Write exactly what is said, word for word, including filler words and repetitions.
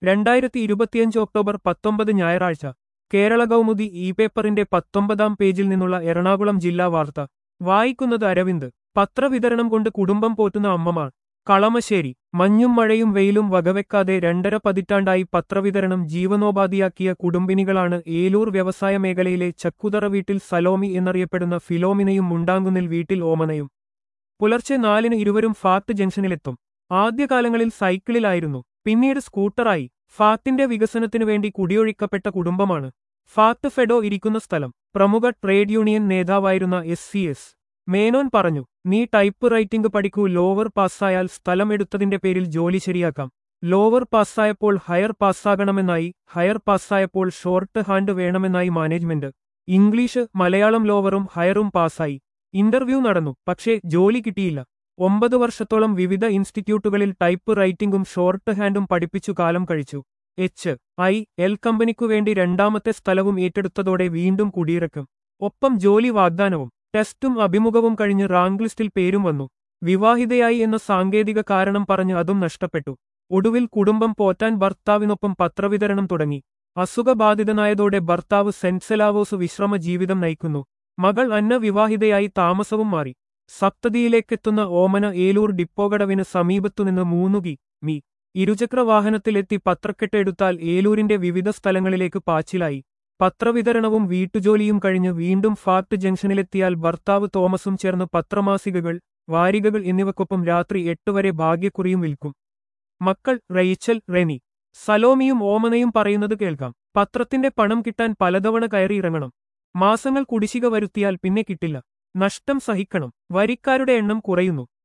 രണ്ടായിരത്തി ഇരുപത്തിയഞ്ച് ഒക്ടോബർ പത്തൊമ്പത് ഞായറാഴ്ച കേരള കൗമുദി ഇ പേപ്പറിന്റെ പത്തൊമ്പതാം പേജിൽ നിന്നുള്ള എറണാകുളം ജില്ലാ വാർത്ത വായിക്കുന്നത് അരവിന്ദ്. പത്രവിതരണം കൊണ്ട് കുടുംബം പോറ്റുന്ന അമ്മമാർ. കളമശ്ശേരി. മഞ്ഞും മഴയും വെയിലും വകവെക്കാതെ രണ്ടര പതിറ്റാണ്ടായി പത്രവിതരണം ജീവനോപാധിയാക്കിയ കുടുംബിനികളാണ് ഏലൂർ വ്യവസായ മേഖലയിലെ ചക്കുതറ വീട്ടിൽ സലോമി എന്നറിയപ്പെടുന്ന ഫിലോമിനയും മുണ്ടാങ്കുന്നിൽ വീട്ടിൽ ഓമനയും. പുലർച്ചെ നാലിന് ഇരുവരും ഫാക്ട് ജംഗ്ഷനിലെത്തും. ആദ്യകാലങ്ങളിൽ സൈക്കിളിലായിരുന്നു, പിന്നീട് സ്കൂട്ടറായി. ഫാക്ടിന്റെ വികസനത്തിനു വേണ്ടി കുടിയൊഴിക്കപ്പെട്ട കുടുംബമാണ്. ഫാക്ട് ഫെഡോ ഇരിക്കുന്ന സ്ഥലം. പ്രമുഖ ട്രേഡ് യൂണിയൻ നേതാവായിരുന്ന എസ് സി എസ് മേനോൻ പറഞ്ഞു, നീ ടൈപ്പ് റൈറ്റിംഗ് പഠിക്കൂ, ലോവർ പാസ്സായാൽ സ്ഥലം എടുത്തതിന്റെ പേരിൽ ജോലി ശരിയാക്കാം. ലോവർ പാസ്സായപ്പോൾ ഹയർ പാസ്സാകണമെന്നായി, ഹയർ പാസ്സായപ്പോൾ ഷോർട്ട് ഹാൻഡ് വേണമെന്നായി മാനേജ്മെന്റ്. ഇംഗ്ലീഷ് മലയാളം ലോവറും ഹയറും പാസ്സായി. ഇന്റർവ്യൂ നടന്നു, പക്ഷേ ജോലി കിട്ടിയില്ല. ഒമ്പത് വർഷത്തോളം വിവിധ ഇൻസ്റ്റിറ്റ്യൂട്ടുകളിൽ ടൈപ്പ് റൈറ്റിംഗും ഷോർട്ട് ഹാൻഡും പഠിപ്പിച്ചു കാലം കഴിച്ചു. എച്ച് ഐ എൽ കമ്പനിക്കുവേണ്ടി രണ്ടാമത്തെ സ്ഥലവും ഏറ്റെടുത്തതോടെ വീണ്ടും കുടിയിറക്കും. ഒപ്പം ജോലി വാഗ്ദാനവും. ടെസ്റ്റും അഭിമുഖവും കഴിഞ്ഞ് റാങ്ക് ലിസ്റ്റിൽ പേരും വന്നു. വിവാഹിതയായി എന്ന സാങ്കേതിക കാരണം പറഞ്ഞ് അതും നഷ്ടപ്പെട്ടു. ഒടുവിൽ കുടുംബം പോറ്റാൻ ഭർത്താവിനൊപ്പം പത്രവിതരണം തുടങ്ങി. അസുഖബാധിതനായതോടെ ഭർത്താവ് സെന്റ് സെലാവോസ് വിശ്രമ ജീവിതം നയിക്കുന്നു. മകൾ അന്ന വിവാഹിതയായി താമസവും മാറി. സപ്തതിയിലേക്കെത്തുന്ന ഓമന ഏലൂർ ഡിപ്പോകടവിന് സമീപത്തുനിന്ന് മൂന്നു കി മീ ഇരുചക്ര വാഹനത്തിലെത്തി പത്രക്കെട്ട് എടുത്താൽ ഏലൂരിന്റെ വിവിധ സ്ഥലങ്ങളിലേക്ക് പാച്ചിലായി. പത്രവിതരണവും വീട്ടുജോലിയും കഴിഞ്ഞ് വീണ്ടും ഫാക്ട് ജംഗ്ഷനിലെത്തിയാൽ ഭർത്താവ് തോമസും ചേർന്ന് പത്രമാസികകൾ, വാരികകൾ എന്നിവക്കൊപ്പം രാത്രി എട്ട് വരെ ഭാഗ്യക്കുറിയും വിൽക്കും. മക്കൾ റെയ്ച്ചൽ, റെനി, സലോമിയും ഓമനയും പറയുന്നത് കേൾക്കാം. പത്രത്തിന്റെ പണം കിട്ടാൻ പലതവണ കയറിയിറങ്ങണം. മാസങ്ങൾ കുടിശ്ശിക വരുത്തിയാൽ പിന്നെ കിട്ടില്ല. നഷ്ടം സഹിക്കണം. വരിക്കാരുടെ എണ്ണം കുറയുന്നു.